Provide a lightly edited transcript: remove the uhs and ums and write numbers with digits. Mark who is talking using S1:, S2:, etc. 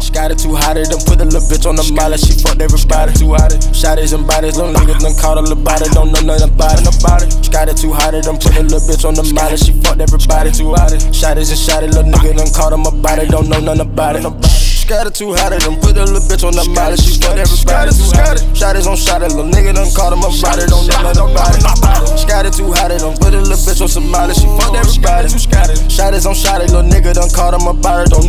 S1: She got it too hot, done put a little bitch on the molly. She fucked everybody. Too hot, shotties and bodies, little niggas done caught all about it. Don't know nothing about it. She got it too hot, done put a little bitch on the molly. She fucked everybody. Too hot, shotties and shotties, little nigga done caught him about it. Don't know nothing about it. She got it too hot, done put a little bitch on the molly. She fucked everybody. Shotties on shotties, little nigga done caught him about it. Don't know nothing about it. She got it too hot, done put a little bitch on some molly. She fucked everybody. Shotties on shotties, little nigga done caught him about it. Don't